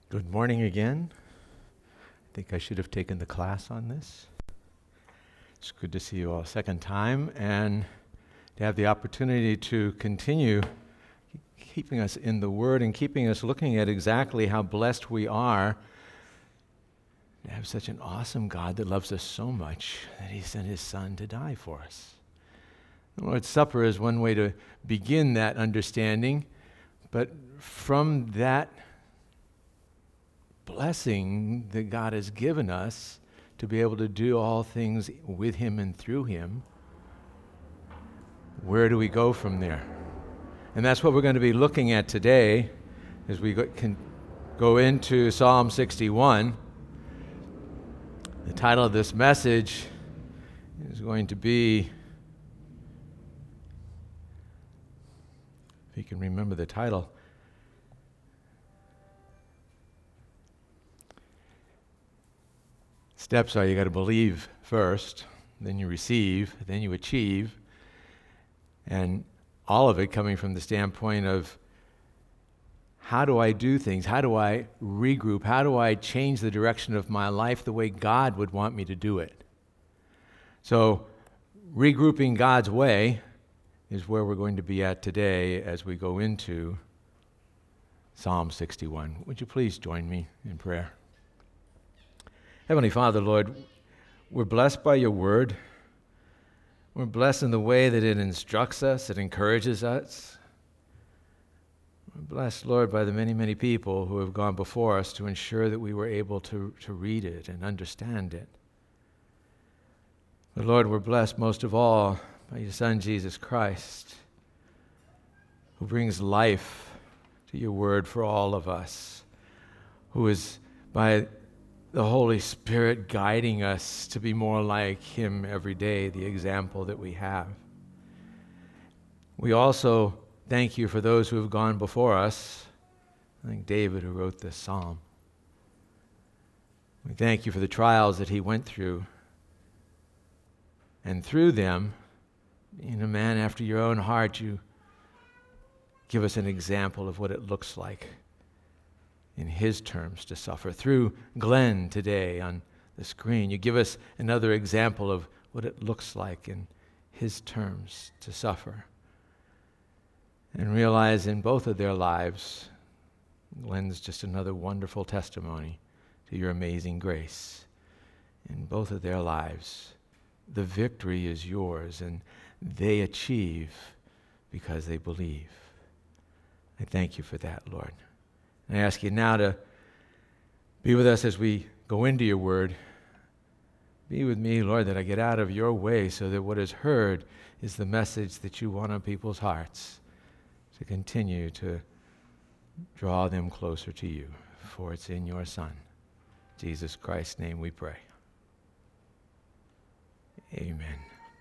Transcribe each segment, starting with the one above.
Good morning again. I think I should have taken the class on this. It's good to see you all a second time and to have the opportunity to continue keeping us in the Word and keeping us looking at exactly how blessed we are to have such an awesome God that loves us so much that He sent His Son to die for us. The Lord's Supper is one way to begin that understanding, but from that blessing that God has given us to be able to do all things with Him and through Him, where do we go from there? And that's what we're going to be looking at today as we can go into Psalm 61. The title of this message is going to be, if you can remember the title, steps are you got to believe first, then you receive, then you achieve, and all of it coming from the standpoint of how do I do things? How do I regroup? How do I change the direction of my life the way God would want me to do it? So regrouping God's way is where we're going to be at today as we go into Psalm 61. Would you please join me in prayer? Heavenly Father, Lord, we're blessed by your word. We're blessed in the way that it instructs us, it encourages us. We're blessed, Lord, by the many, many people who have gone before us to ensure that we were able to read it and understand it. But Lord, we're blessed most of all by your Son, Jesus Christ, who brings life to your word for all of us, who is by the Holy Spirit guiding us to be more like Him every day, the example that we have. We also thank you for those who have gone before us. I think David, who wrote this psalm. We thank you for the trials that he went through. And through them, being a man after your own heart, you give us an example of what it looks like in his terms to suffer. Through Glenn today on the screen, you give us another example of what it looks like in his terms to suffer. And realize in both of their lives, Glenn's just another wonderful testimony to your amazing grace. In both of their lives, the victory is yours, and they achieve because they believe. I thank you for that, Lord. I ask you now to be with us as we go into your word. Be with me, Lord, that I get out of your way so that what is heard is the message that you want on people's hearts to continue to draw them closer to you. For it's in your Son, Jesus Christ's name we pray. Amen.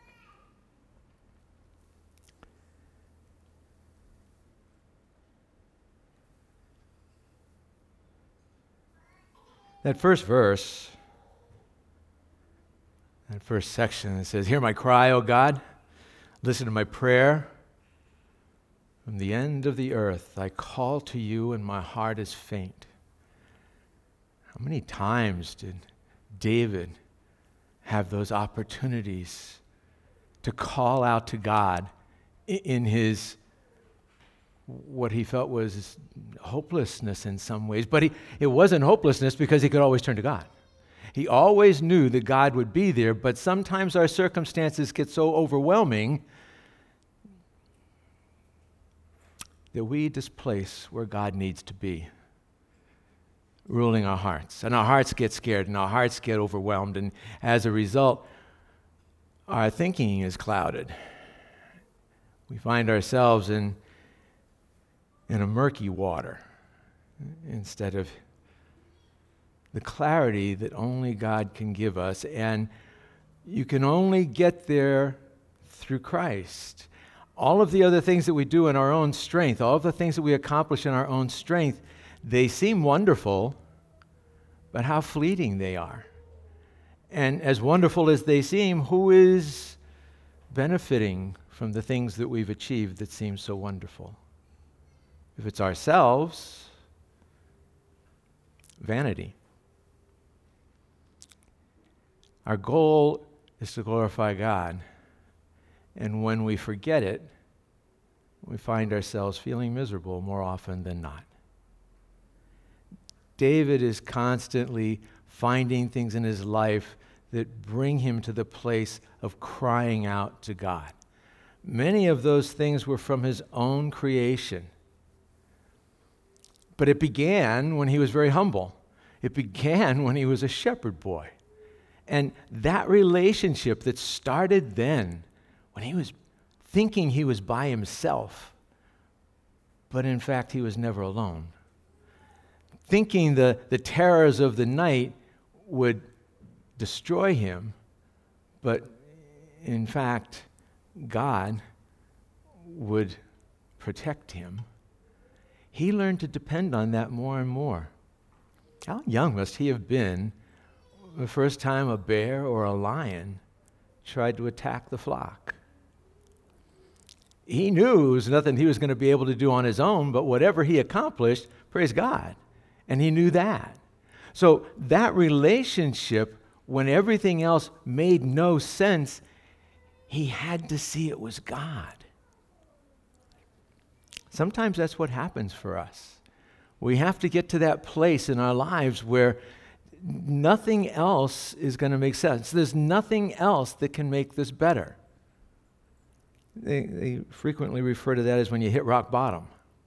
That first verse, that first section, it says, "Hear my cry, O God. Listen to my prayer. From the end of the earth, I call to you, and my heart is faint." How many times did David have those opportunities to call out to God in his what he felt was hopelessness in some ways? But it wasn't hopelessness because he could always turn to God. He always knew that God would be there, but sometimes our circumstances get so overwhelming that we displace where God needs to be, ruling our hearts. And our hearts get scared, and our hearts get overwhelmed, and as a result, our thinking is clouded. We find ourselves in a murky water instead of the clarity that only God can give us. And you can only get there through Christ. All of the other things that we do in our own strength, all of the things that we accomplish in our own strength, they seem wonderful, but how fleeting they are. And as wonderful as they seem, who is benefiting from the things that we've achieved that seem so wonderful? If it's ourselves, vanity. Our goal is to glorify God. And when we forget it, we find ourselves feeling miserable more often than not. David is constantly finding things in his life that bring him to the place of crying out to God. Many of those things were from his own creation. But it began when he was very humble. It began when he was a shepherd boy. And that relationship that started then, when he was thinking he was by himself, but in fact he was never alone, thinking the terrors of the night would destroy him, but in fact God would protect him. He learned to depend on that more and more. How young must he have been the first time a bear or a lion tried to attack the flock? He knew it was nothing he was going to be able to do on his own, but whatever he accomplished, praise God. And he knew that. So that relationship, when everything else made no sense, he had to see it was God. Sometimes that's what happens for us. We have to get to that place in our lives where nothing else is going to make sense. There's nothing else that can make this better. They frequently refer to that as when you hit rock bottom.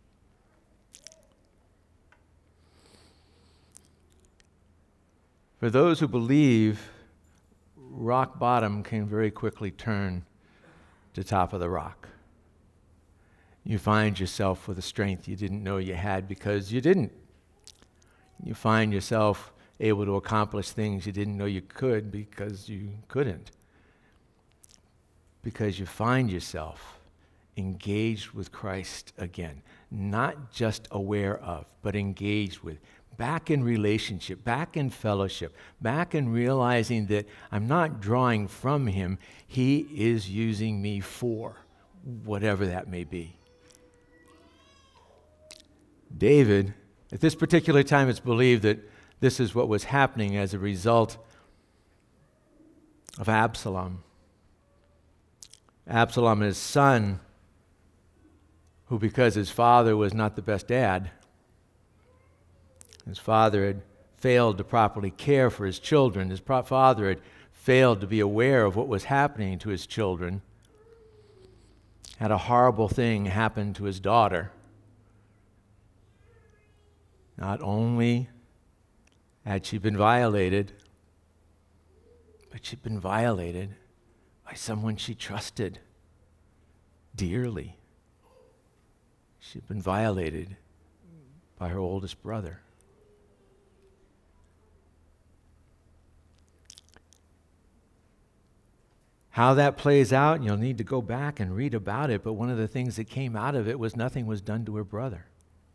For those who believe, rock bottom can very quickly turn to top of the rock. You find yourself with a strength you didn't know you had because you didn't. You find yourself able to accomplish things you didn't know you could because you couldn't. Because you find yourself engaged with Christ again. Not just aware of, but engaged with. Back in relationship, back in fellowship, back in realizing that I'm not drawing from him, he is using me for whatever that may be. David, at this particular time, it's believed that this is what was happening as a result of Absalom. Absalom, his son, who because his father was not the best dad, his father had failed to properly care for his children. His father had failed to be aware of what was happening to his children. Had a horrible thing happen to his daughter. Not only had she been violated, but she'd been violated by someone she trusted dearly. She'd been violated by her oldest brother. How that plays out, you'll need to go back and read about it, but one of the things that came out of it was nothing was done to her brother.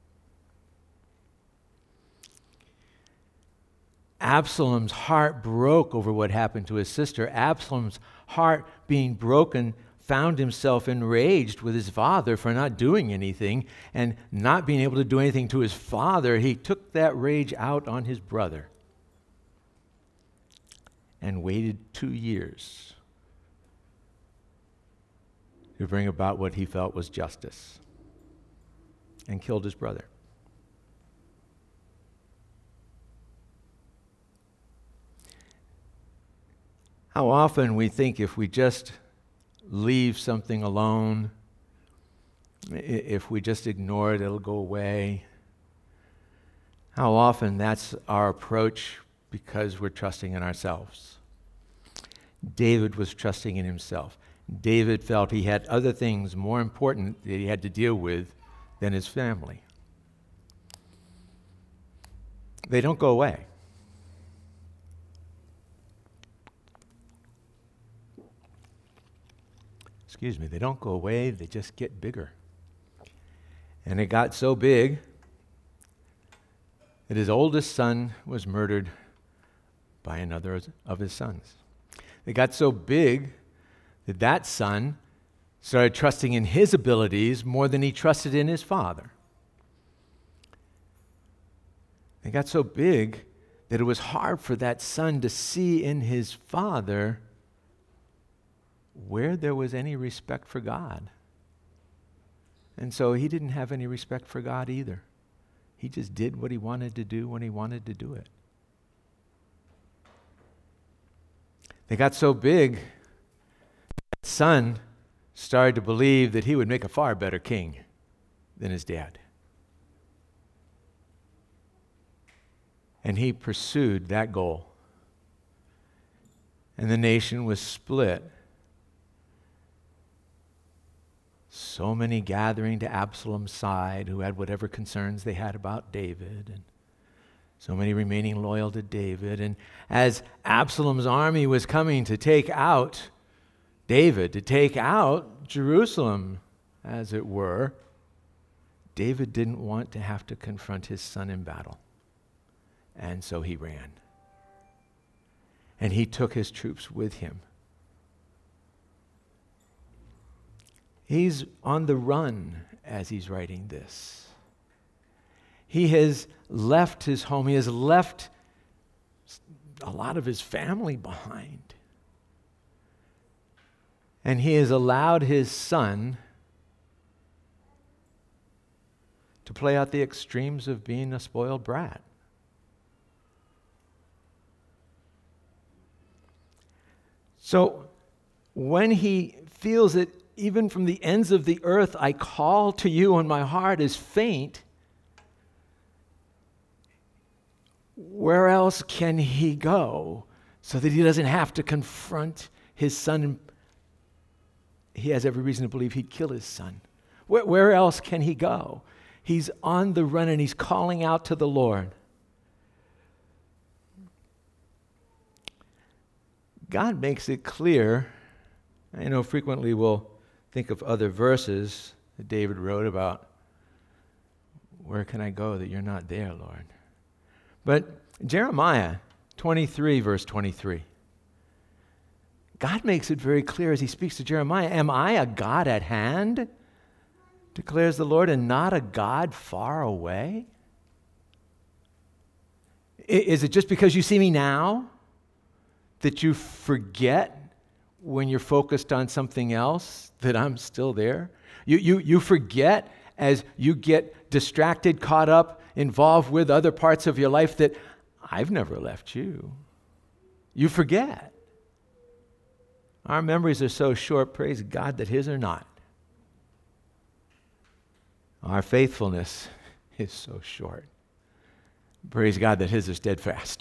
Absalom's heart broke over what happened to his sister. Absalom's heart being broken found himself enraged with his father for not doing anything and not being able to do anything to his father. He took that rage out on his brother and waited 2 years to bring about what he felt was justice and killed his brother. How often we think if we just leave something alone, if we just ignore it, it'll go away. How often that's our approach because we're trusting in ourselves. David was trusting in himself. David felt he had other things more important that he had to deal with than his family. They don't go away. They don't go away, they just get bigger. And it got so big that his oldest son was murdered by another of his sons. It got so big that that son started trusting in his abilities more than he trusted in his father. They got so big that it was hard for that son to see in his father where there was any respect for God. And so he didn't have any respect for God either. He just did what he wanted to do when he wanted to do it. They got so big, that son started to believe that he would make a far better king than his dad. And he pursued that goal. And the nation was split. So many gathering to Absalom's side who had whatever concerns they had about David, and so many remaining loyal to David. And as Absalom's army was coming to take out David, to take out Jerusalem, as it were, David didn't want to have to confront his son in battle. And so he ran. And he took his troops with him. He's on the run as he's writing this. He has left his home. He has left a lot of his family behind. And he has allowed his son to play out the extremes of being a spoiled brat. So when he feels that even from the ends of the earth I call to you and my heart is faint, where else can he go so that he doesn't have to confront his son? He has every reason to believe he'd kill his son. Where else can he go? He's on the run and he's calling out to the Lord. God makes it clear. I know frequently we'll think of other verses that David wrote about, where can I go that you're not there, Lord? But Jeremiah 23, verse 23. God makes it very clear as he speaks to Jeremiah, am I a God at hand, declares the Lord, and not a God far away? Is it just because you see me now that you forget when you're focused on something else that I'm still there? You forget as you get distracted, caught up, involved with other parts of your life that I've never left you. You forget. Our memories are so short, praise God, that his are not. Our faithfulness is so short. Praise God that his is steadfast.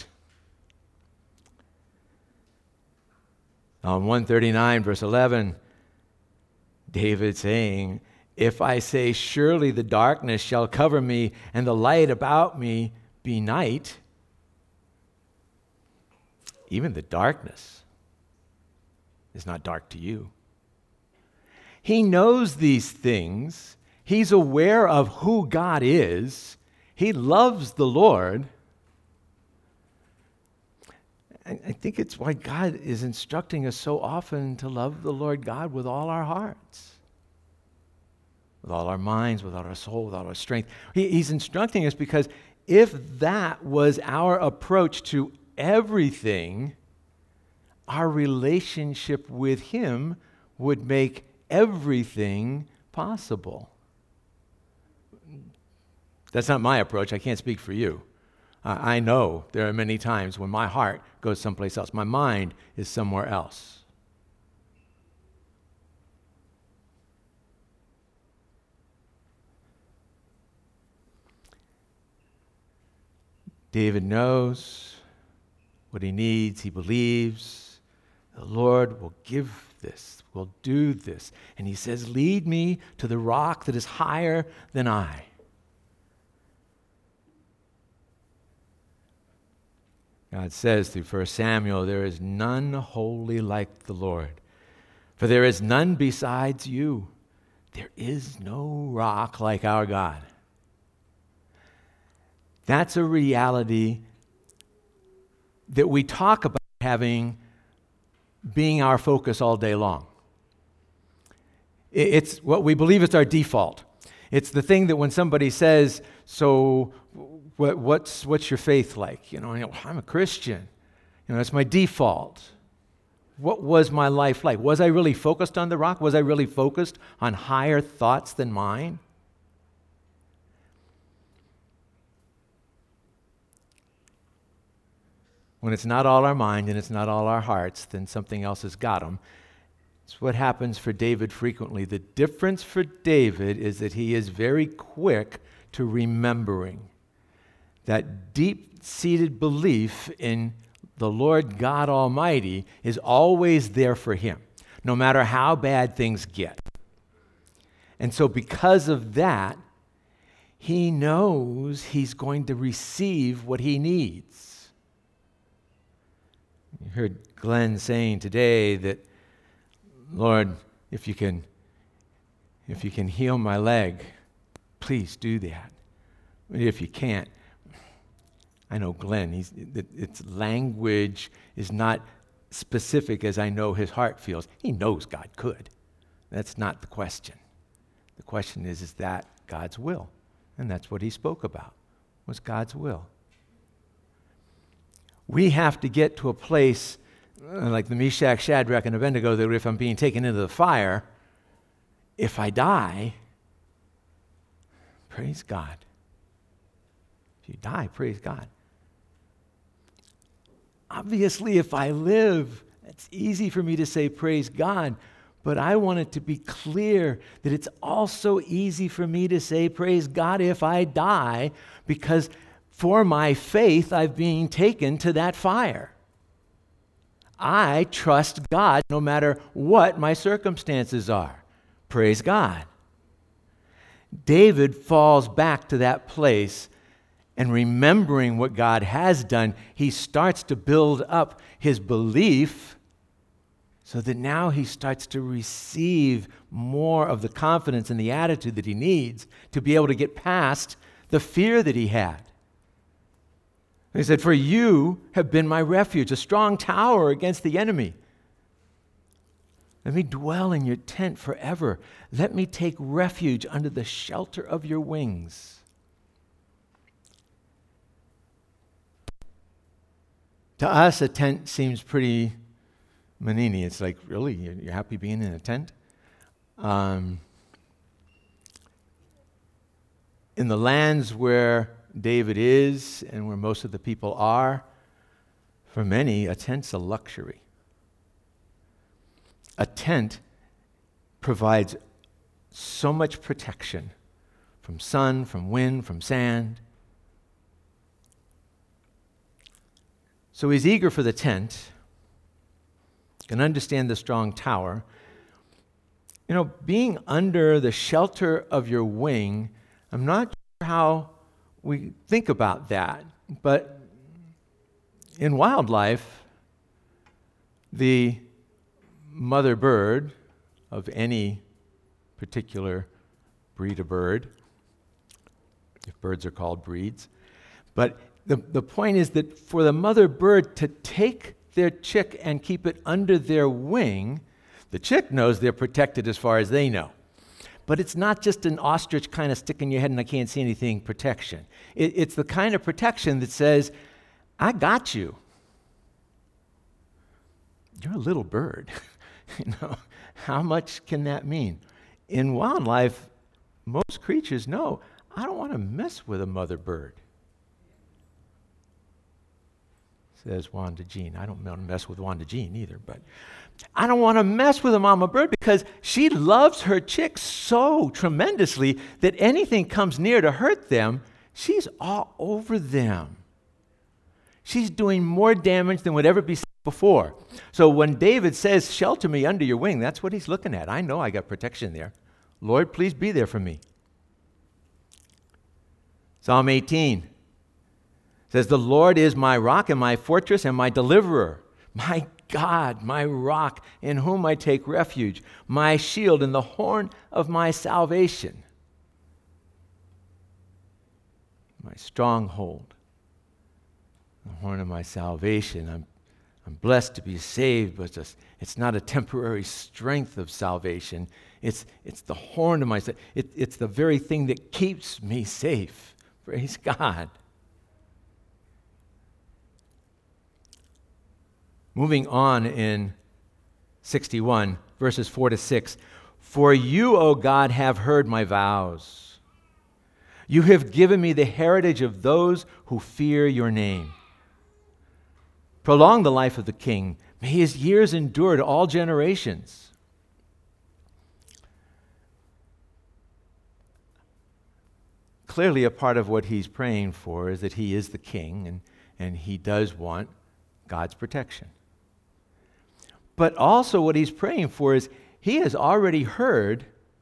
Psalm 139, verse 11, David saying, if I say, surely the darkness shall cover me, and the light about me be night, even the darkness is not dark to you. He knows these things. He's aware of who God is. He loves the Lord. I think it's why God is instructing us so often to love the Lord God with all our hearts, with all our minds, with all our soul, with all our strength. He's instructing us because if that was our approach to everything, our relationship with him would make everything possible. That's not my approach. I can't speak for you. I know there are many times when my heart goes someplace else. My mind is somewhere else. David knows what he needs. He believes the Lord will give this, will do this. And he says, lead me to the rock that is higher than I. God says through 1 Samuel, there is none holy like the Lord, for there is none besides you. There is no rock like our God. That's a reality that we talk about being our focus all day long. It's what we believe it's our default. It's the thing that when somebody says, so What's your faith like? I'm a Christian. That's my default. What was my life like? Was I really focused on the rock? Was I really focused on higher thoughts than mine? When it's not all our mind and it's not all our hearts, then something else has got them. It's what happens for David frequently. The difference for David is that he is very quick to remembering. That deep-seated belief in the Lord God Almighty is always there for him, no matter how bad things get. And so because of that, he knows he's going to receive what he needs. You heard Glenn saying today that, Lord, if you can heal my leg, please do that. But if you can't, I know Glenn, its language is not specific as I know his heart feels. He knows God could. That's not the question. The question is that God's will? And that's what he spoke about, was God's will. We have to get to a place like the Meshach, Shadrach, and Abednego, that if I'm being taken into the fire, if I die, praise God. If you die, praise God. Obviously, if I live, it's easy for me to say praise God, but I want it to be clear that it's also easy for me to say praise God if I die, because for my faith, I've been taken to that fire. I trust God no matter what my circumstances are. Praise God. David falls back to that place, and remembering what God has done, he starts to build up his belief so that now he starts to receive more of the confidence and the attitude that he needs to be able to get past the fear that he had. He said, "For you have been my refuge, a strong tower against the enemy. Let me dwell in your tent forever. Let me take refuge under the shelter of your wings." To us, a tent seems pretty manini. It's like, really? You're happy being in a tent? In the lands where David is and where most of the people are, for many, a tent's a luxury. A tent provides so much protection from sun, from wind, from sand. So he's eager for the tent, can understand the strong tower. Being under the shelter of your wing, I'm not sure how we think about that, but in wildlife, the mother bird of any particular breed of bird, if birds are called breeds, but the point is that for the mother bird to take their chick and keep it under their wing, the chick knows they're protected as far as they know. But it's not just an ostrich kind of stick in your head and I can't see anything protection. It's the kind of protection that says, I got you. You're a little bird. How much can that mean? In wildlife, most creatures know, I don't want to mess with a mother bird. Says Wanda Jean. I don't want to mess with Wanda Jean either, but I don't want to mess with a mama bird because she loves her chicks so tremendously that anything comes near to hurt them, she's all over them. She's doing more damage than would ever be seen before. So when David says, "Shelter me under your wing," that's what he's looking at. I know I got protection there. Lord, please be there for me. Psalm 18 says, "The Lord is my rock and my fortress and my deliverer, my God, my rock, in whom I take refuge, my shield and the horn of my salvation, my stronghold, the horn of my salvation." I'm blessed to be saved, but it's not a temporary strength of salvation. It's the horn of my salvation. It's the very thing that keeps me safe. Praise God. Moving on in 61, verses 4 to 6. For you, O God, have heard my vows. You have given me the heritage of those who fear your name. Prolong the life of the king. May his years endure to all generations. Clearly, a part of what he's praying for is that he is the king, and he does want God's protection. But also what he's praying for is he has already heard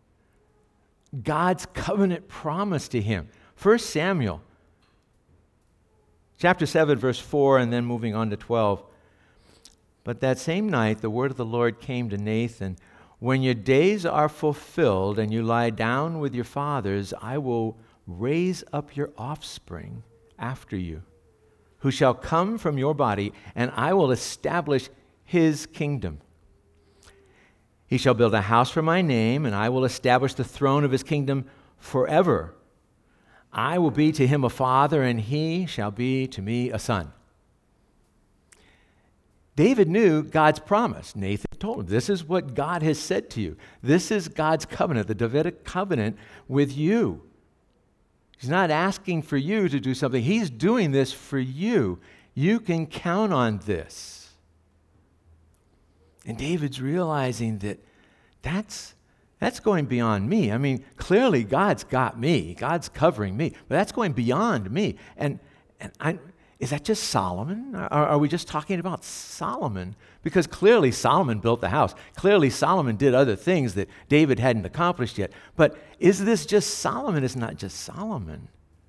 God's covenant promise to him. 1 Samuel chapter 7, verse 4, and then moving on to 12. But that same night, the word of the Lord came to Nathan, when your days are fulfilled and you lie down with your fathers, I will raise up your offspring after you, who shall come from your body, and I will establish his kingdom. He shall build a house for my name, and I will establish the throne of his kingdom forever. I will be to him a father, and he shall be to me a son. David knew God's promise. Nathan told him, this is what God has said to you. This is God's covenant, the Davidic covenant with you. He's not asking for you to do something. He's doing this for you. You can count on this. And David's realizing that that's going beyond me. I mean, clearly God's got me. God's covering me. But that's going beyond me. And is that just Solomon? Are we just talking about Solomon? Because clearly Solomon built the house. Clearly Solomon did other things that David hadn't accomplished yet. But is this just Solomon? It's not just Solomon.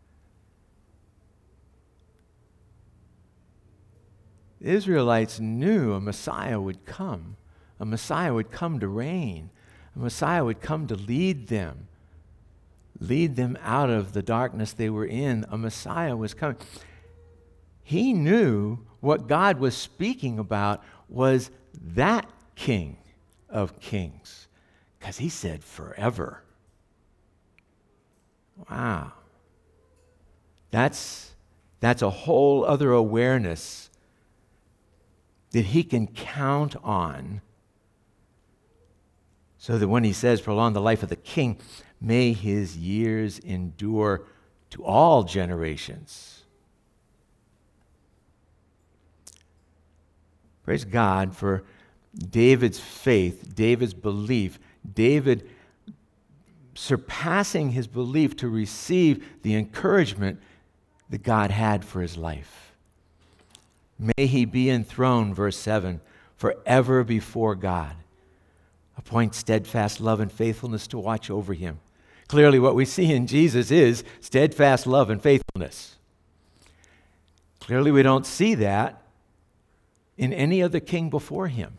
The Israelites knew a Messiah would come. A Messiah would come to reign. A Messiah would come to lead them out of the darkness they were in. A Messiah was coming. He knew what God was speaking about was that King of Kings, because he said forever. Wow. That's a whole other awareness that he can count on, so that when he says, prolong the life of the king, may his years endure to all generations. Praise God for David's faith, David's belief, David surpassing his belief to receive the encouragement that God had for his life. May he be enthroned, verse 7, forever before God. Appoint steadfast love and faithfulness to watch over him. Clearly what we see in Jesus is steadfast love and faithfulness. Clearly we don't see that in any other king before him.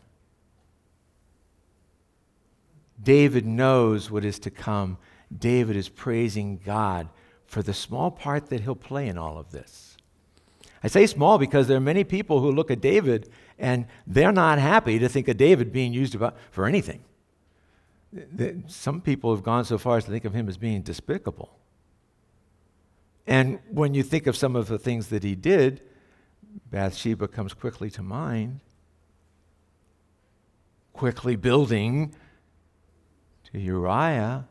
David knows what is to come. David is praising God for the small part that he'll play in all of this. I say small because there are many people who look at David and they're not happy to think of David being used for anything. Some people have gone so far as to think of him as being despicable. And when you think of some of the things that he did, Bathsheba comes quickly to mind. Quickly building to Uriah.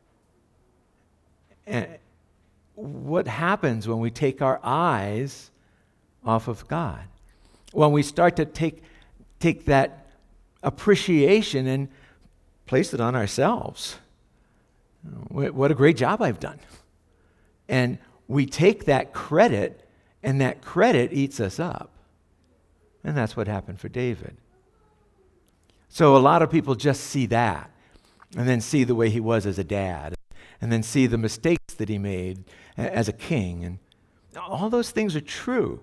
And what happens when we take our eyes off of God? When we start to take that appreciation and place it on ourselves. What a great job I've done. And we take that credit, and that credit eats us up. And that's what happened for David. So a lot of people just see that, and then see the way he was as a dad, and then see the mistakes that he made as a king. And all those things are true.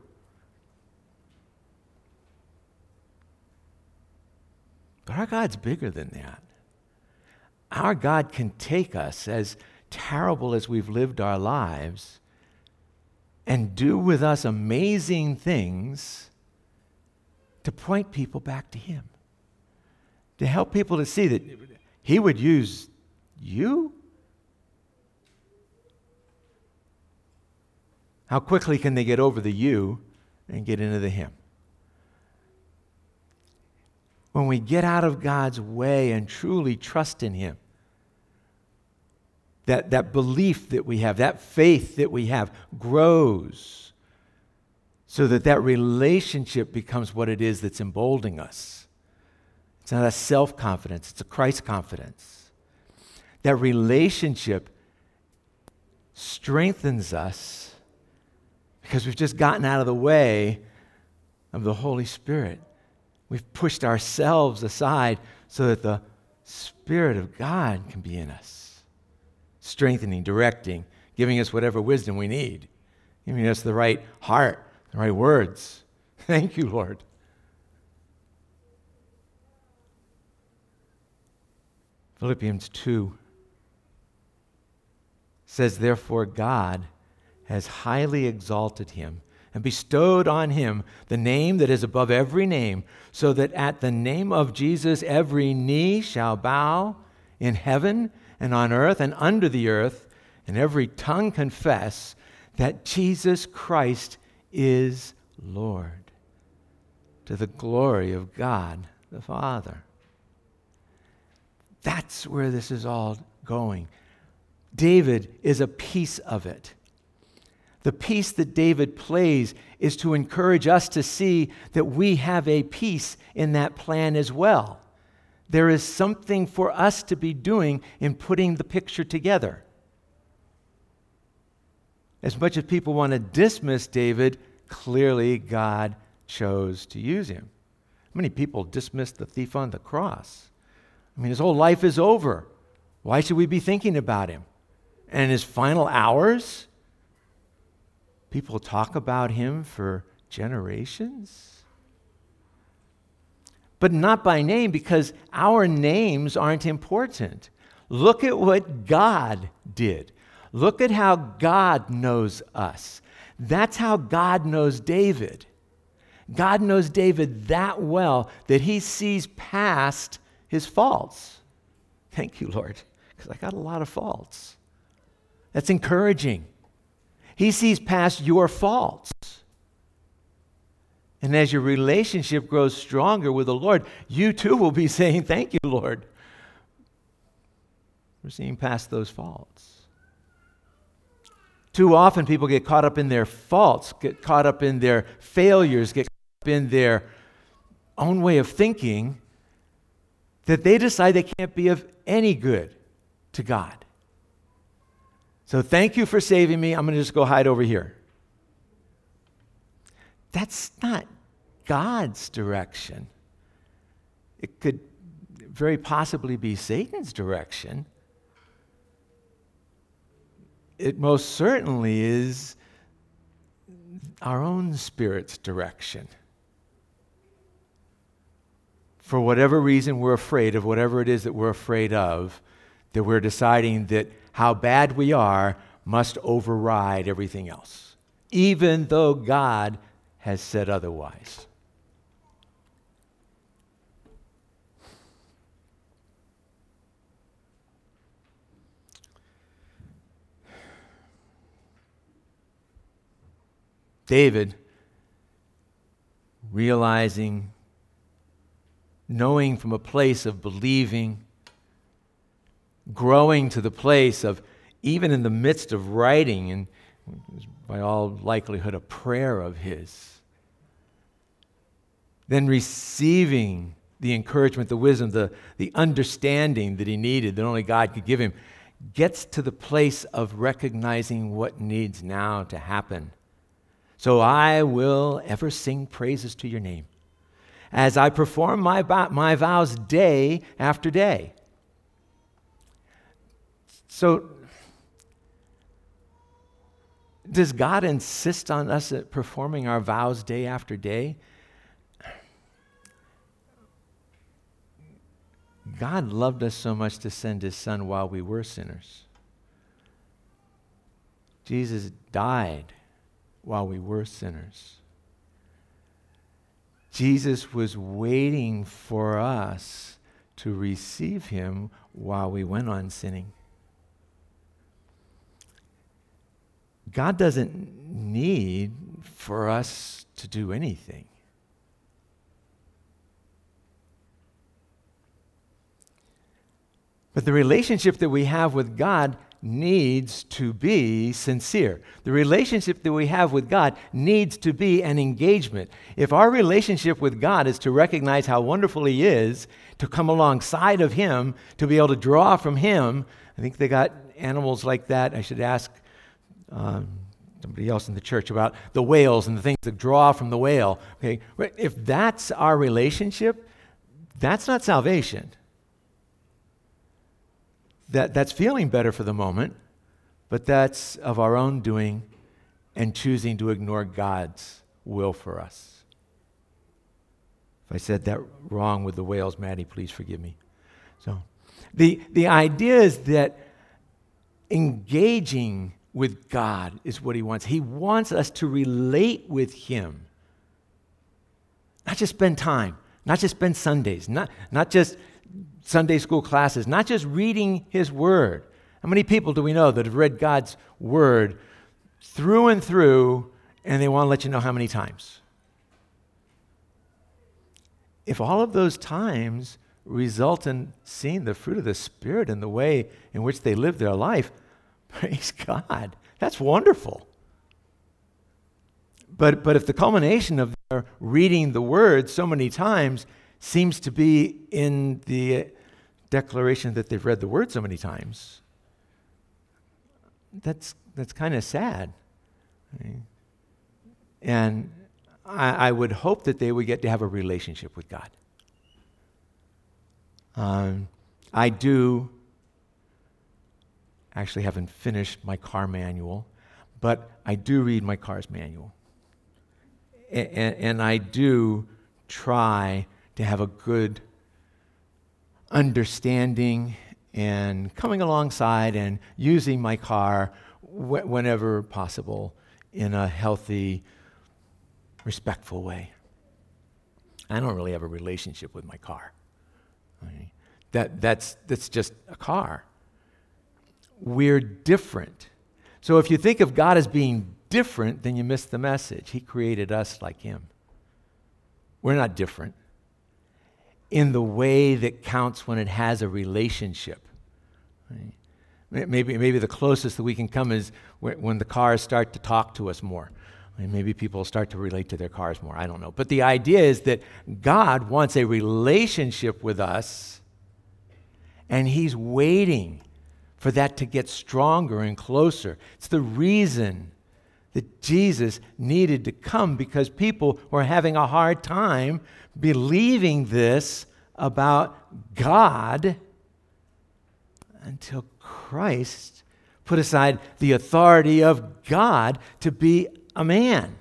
But our God's bigger than that. Our God can take us, as terrible as we've lived our lives, and do with us amazing things to point people back to him. To help people to see that he would use you. How quickly can they get over the you and get into the him? when we get out of God's way and truly trust in Him, that belief that we have, that faith that we have grows so that relationship becomes what it is that's emboldening us. It's not a self-confidence, it's a Christ confidence. That relationship strengthens us because we've just gotten out of the way of the Holy Spirit. We've pushed ourselves aside so that the Spirit of God can be in us, strengthening, directing, giving us whatever wisdom we need, giving us the right heart, the right words. Thank you, Lord. Philippians 2 says, therefore God has highly exalted him and bestowed on him the name that is above every name, so that at the name of Jesus every knee shall bow in heaven and on earth and under the earth, and every tongue confess that Jesus Christ is Lord, to the glory of God the Father. That's where this is all going. David is a piece of it. The piece that David plays is to encourage us to see that we have a piece in that plan as well. There is something for us to be doing in putting the picture together. As much as people want to dismiss David, clearly God chose to use him. How many people dismiss the thief on the cross? I mean, his whole life is over. Why should we be thinking about him? And in his final hours, people talk about him for generations. But not by name, because our names aren't important. Look at what God did. Look at how God knows us. That's how God knows David. God knows David that well that he sees past his faults. Thank you, Lord, because I got a lot of faults. That's encouraging. He sees past your faults. And as your relationship grows stronger with the Lord, you too will be saying, thank you, Lord, for seeing past those faults. Too often people get caught up in their faults, get caught up in their failures, get caught up in their own way of thinking, that they decide they can't be of any good to God. So thank you for saving me. I'm going to just go hide over here. That's not God's direction. It could very possibly be Satan's direction. It most certainly is our own spirit's direction. For whatever reason we're afraid of, whatever it is that we're afraid of, that we're deciding that how bad we are must override everything else, even though God has said otherwise. David, realizing, knowing from a place of believing, growing to the place of, even in the midst of writing, and by all likelihood a prayer of his, then receiving the encouragement, the wisdom, the understanding that he needed, that only God could give him, gets to the place of recognizing what needs now to happen. So I will ever sing praises to your name as I perform my vows day after day. So, does God insist on us performing our vows day after day? God loved us so much to send his Son while we were sinners. Jesus died while we were sinners. Jesus was waiting for us to receive him while we went on sinning. God doesn't need for us to do anything. But the relationship that we have with God needs to be sincere. The relationship that we have with God needs to be an engagement. If our relationship with God is to recognize how wonderful He is, to come alongside of Him, to be able to draw from Him, I think they got animals like that. I should ask somebody else in the church about the whales and the things that draw from the whale. Okay, if that's our relationship, that's not salvation. That's feeling better for the moment, but that's of our own doing and choosing to ignore God's will for us. If I said that wrong with the whales, Maddie, please forgive me. So the idea is that engaging with God is what He wants. He wants us to relate with Him. Not just spend time, not just spend Sundays, not just Sunday school classes, not just reading His Word. How many people do we know that have read God's Word through and through, and they want to let you know how many times? If all of those times result in seeing the fruit of the Spirit in the way in which they live their life, praise God. That's wonderful. But if the culmination of their reading the Word so many times seems to be in the declaration that they've read the Word so many times, that's kind of sad. Right? And I would hope that they would get to have a relationship with God. I do actually haven't finished my car manual, but I do read my car's manual. And I do try to have a good understanding and coming alongside and using my car whenever possible in a healthy, respectful way. I don't really have a relationship with my car. Right? That's just a car. We're different. So if you think of God as being different, then you miss the message. He created us like Him. We're not different in the way that counts when it has a relationship. Right? Maybe the closest that we can come is when the cars start to talk to us more. Maybe people start to relate to their cars more. I don't know. But the idea is that God wants a relationship with us, and He's waiting for that to get stronger and closer. It's the reason that Jesus needed to come, because people were having a hard time believing this about God until Christ put aside the authority of God to be a man,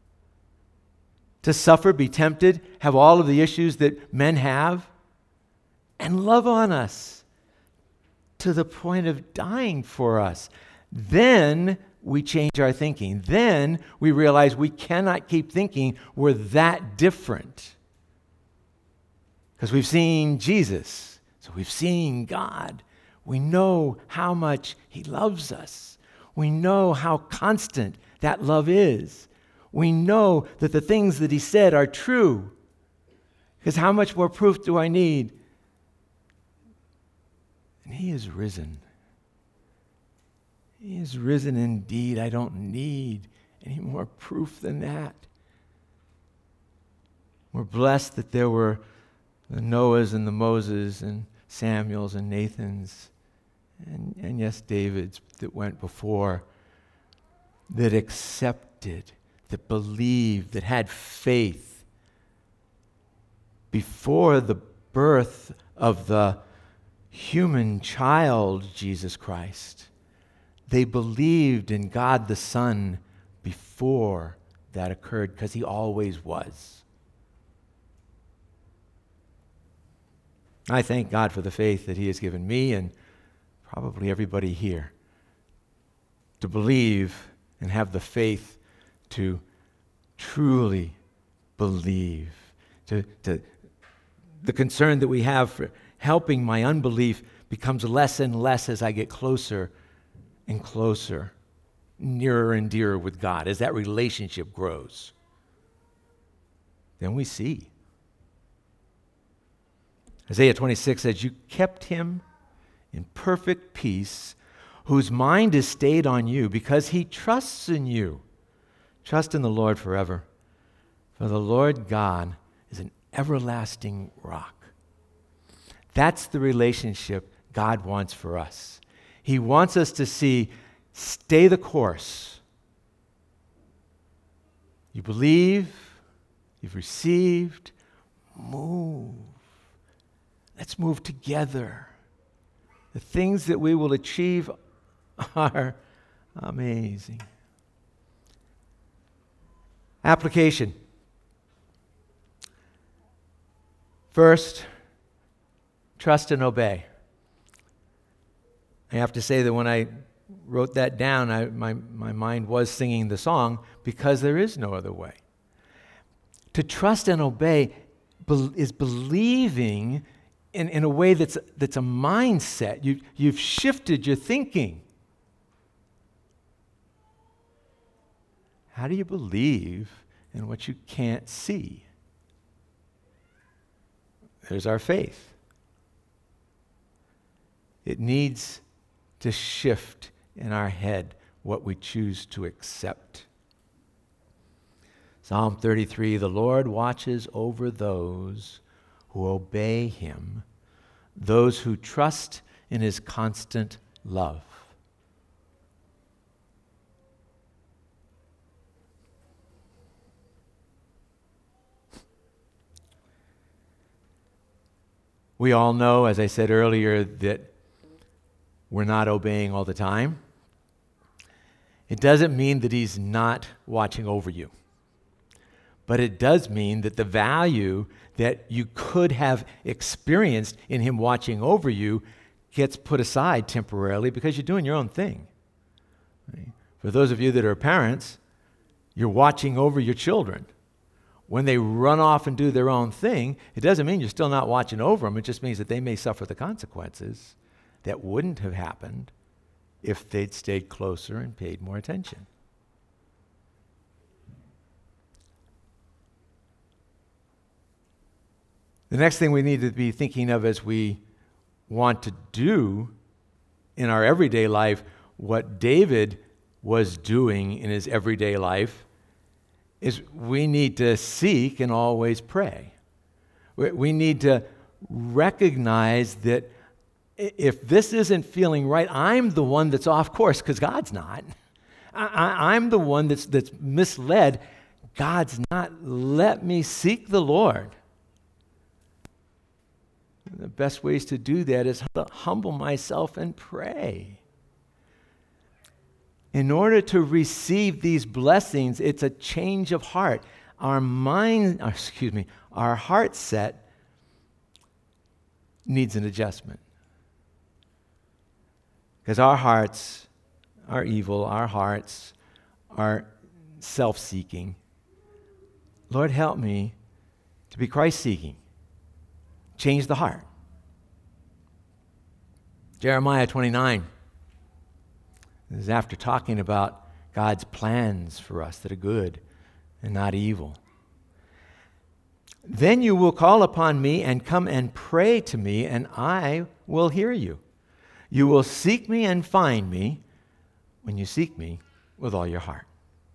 to suffer, be tempted, have all of the issues that men have, and love on us to the point of dying for us. Then we change our thinking. Then we realize we cannot keep thinking we're that different. Because we've seen Jesus, so we've seen God. We know how much He loves us. We know how constant that love is. We know that the things that He said are true. Because how much more proof do I need? And He is risen. He is risen indeed. I don't need any more proof than that. We're blessed that there were the Noahs and the Moses and Samuels and Nathans and yes, Davids that went before, that accepted, that believed, that had faith before the birth of the human child, Jesus Christ. They believed in God the Son before that occurred, because He always was. I thank God for the faith that He has given me and probably everybody here to believe and have the faith to truly believe. The concern that we have for helping my unbelief becomes less and less as I get closer and closer, nearer and dearer with God. As that relationship grows, then we see. Isaiah 26 says, "You kept Him in perfect peace, whose mind is stayed on you because he trusts in you. Trust in the Lord forever, for the Lord God is an everlasting rock. That's the relationship God wants for us. He wants us to see, stay the course. You believe, you've received, move. Let's move together. The things that we will achieve are amazing. Application. First, trust and obey. I have to say that when I wrote that down, my mind was singing the song, because there is no other way. To trust and obey is believing in a way that's a mindset. You've shifted your thinking. How do you believe in what you can't see? There's our faith. It needs to shift in our head what we choose to accept. Psalm 33, the Lord watches over those who obey him, those who trust in his constant love. We all know, as I said earlier, that we're not obeying all the time. It doesn't mean that he's not watching over you. But it does mean that the value that you could have experienced in him watching over you gets put aside temporarily because you're doing your own thing. Right? For those of you that are parents, you're watching over your children. When they run off and do their own thing, it doesn't mean you're still not watching over them. It just means that they may suffer the consequences that wouldn't have happened if they'd stayed closer and paid more attention. The next thing we need to be thinking of as we want to do in our everyday life what David was doing in his everyday life is we need to seek and always pray. We need to recognize that if this isn't feeling right, I'm the one that's off course because God's not. I'm the one that's misled. God's not. Let me seek the Lord. The best ways to do that is to humble myself and pray. In order to receive these blessings, it's a change of heart. Our heart set needs an adjustment. Because our hearts are evil, our hearts are self-seeking. Lord, help me to be Christ-seeking. Change the heart. Jeremiah 29. This is after talking about God's plans for us that are good and not evil. Then you will call upon me and come and pray to me, and I will hear you. You will seek me and find me when you seek me with all your heart.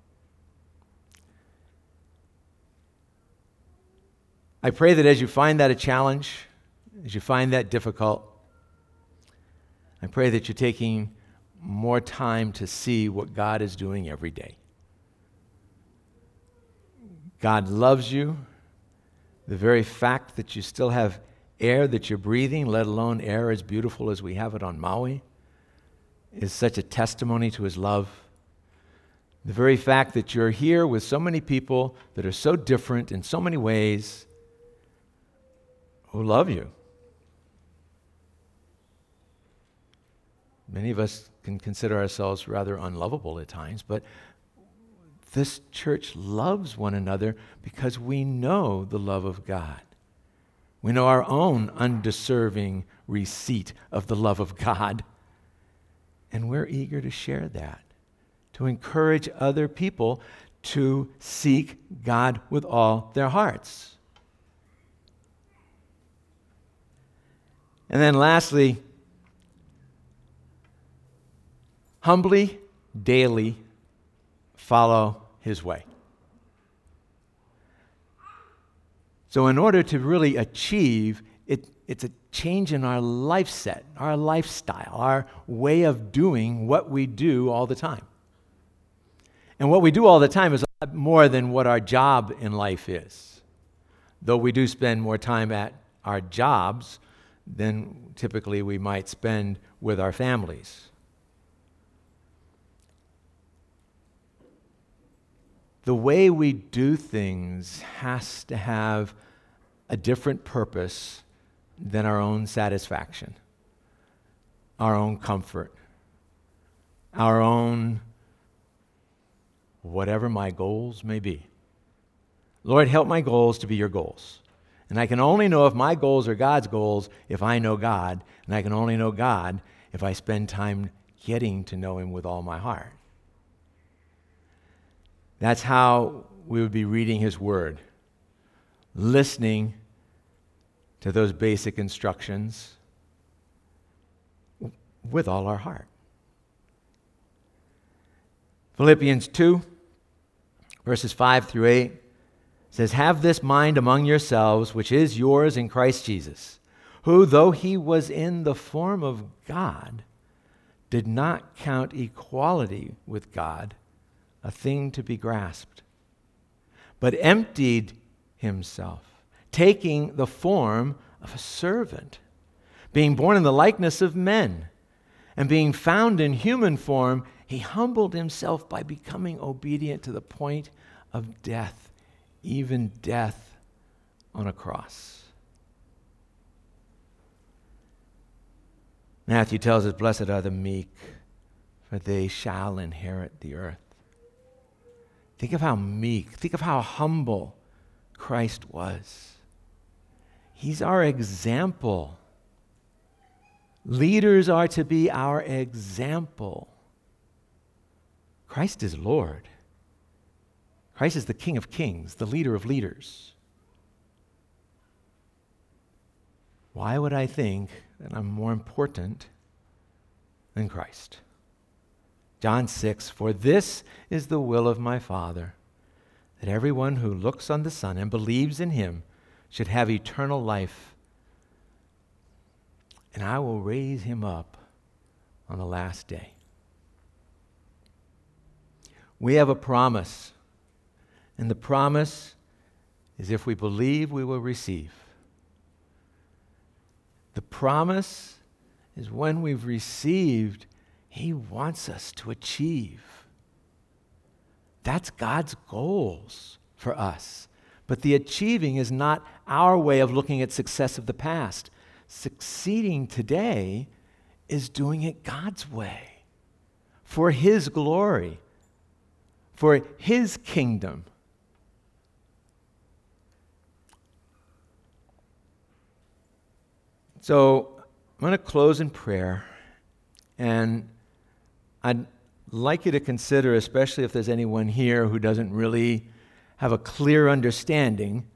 I pray that as you find that a challenge, as you find that difficult, I pray that you're taking more time to see what God is doing every day. God loves you. The very fact that you still have air that you're breathing, let alone air as beautiful as we have it on Maui, is such a testimony to his love. The very fact that you're here with so many people that are so different in so many ways who love you. Many of us can consider ourselves rather unlovable at times, but this church loves one another because we know the love of God. We know our own undeserving receipt of the love of God, and we're eager to share that, to encourage other people to seek God with all their hearts. And then lastly, humbly, daily follow his way. So in order to really achieve it, it's a change in our life set, our lifestyle, our way of doing what we do all the time. And what we do all the time is a lot more than what our job in life is. Though we do spend more time at our jobs than typically we might spend with our families. The way we do things has to have a different purpose than our own satisfaction, our own comfort, our own whatever my goals may be. Lord, help my goals to be your goals. And I can only know if my goals are God's goals if I know God, and I can only know God if I spend time getting to know him with all my heart. That's how we would be reading his word, listening to those basic instructions with all our heart. Philippians 2, verses 5 through 8 says, "Have this mind among yourselves, which is yours in Christ Jesus, who, though he was in the form of God, did not count equality with God a thing to be grasped, but emptied himself, taking the form of a servant, being born in the likeness of men, and being found in human form, he humbled himself by becoming obedient to the point of death, even death on a cross." Matthew tells us, "Blessed are the meek, for they shall inherit the earth." Think of how meek, think of how humble Christ was. He's our example. Leaders are to be our example. Christ is Lord. Christ is the King of Kings, the leader of leaders. Why would I think that I'm more important than Christ? John 6, "For this is the will of my Father, that everyone who looks on the Son and believes in him should have eternal life, and I will raise him up on the last day." We have a promise, and the promise is if we believe, we will receive. The promise is when we've received, he wants us to achieve. That's God's goals for us. But the achieving is not our way of looking at success of the past. Succeeding today is doing it God's way, for his glory, for his kingdom. So I'm going to close in prayer, and I'd like you to consider, especially if there's anyone here who doesn't really have a clear understanding,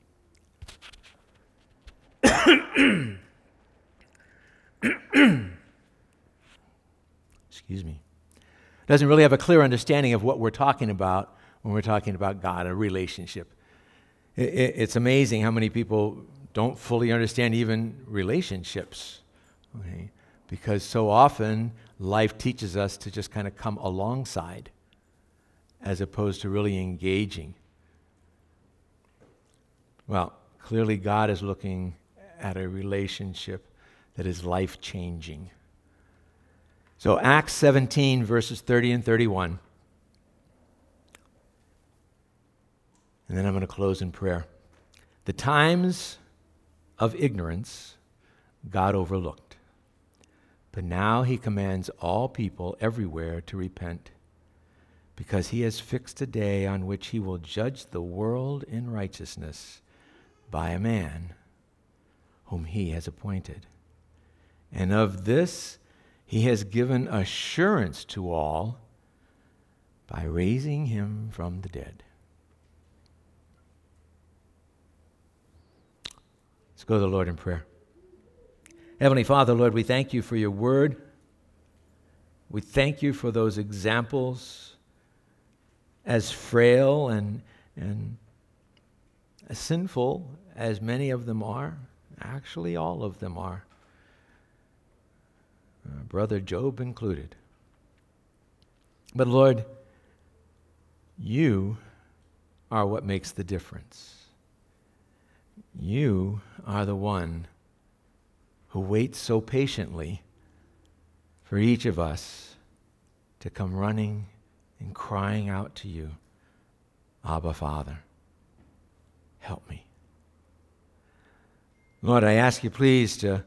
excuse me, doesn't really have a clear understanding of what we're talking about when we're talking about God, a relationship. It's amazing how many people don't fully understand even relationships, okay? Because so often life teaches us to just kind of come alongside as opposed to really engaging. Well, clearly God is looking at a relationship that is life-changing. So Acts 17, verses 30 and 31. And then I'm going to close in prayer. "The times of ignorance God overlooked, but now he commands all people everywhere to repent, because he has fixed a day on which he will judge the world in righteousness by a man whom he has appointed. And of this he has given assurance to all by raising him from the dead." Let's go to the Lord in prayer. Heavenly Father, Lord, we thank you for your word. We thank you for those examples, as frail and as sinful as many of them are. Actually, all of them are. Brother Job included. But Lord, you are what makes the difference. You are the one who waits so patiently for each of us to come running and crying out to you, Abba, Father, help me. Lord, I ask you please to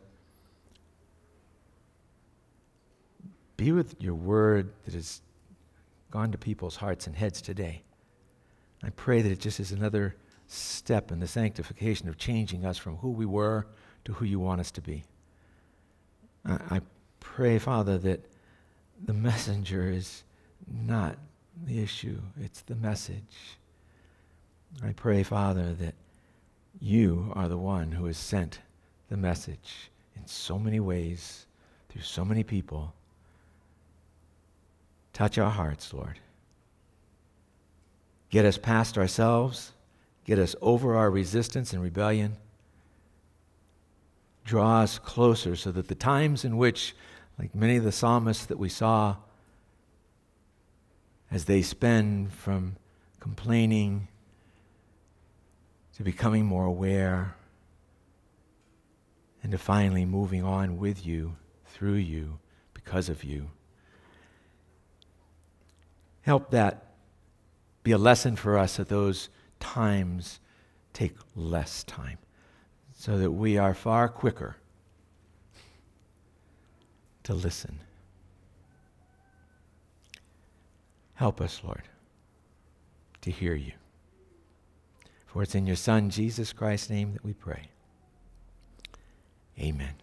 be with your word that has gone to people's hearts and heads today. I pray that it just is another step in the sanctification of changing us from who we were to who you want us to be. I pray, Father, that the messenger is not the issue, it's the message. I pray, Father, that you are the one who has sent the message in so many ways, through so many people. Touch our hearts, Lord. Get us past ourselves. Get us over our resistance and rebellion. Draw us closer so that the times in which, like many of the psalmists that we saw, as they spend from complaining to becoming more aware and to finally moving on with you, through you, because of you. Help that be a lesson for us that those times take less time, so that we are far quicker to listen. Help us, Lord, to hear you. For it's in your Son, Jesus Christ's name, that we pray. Amen.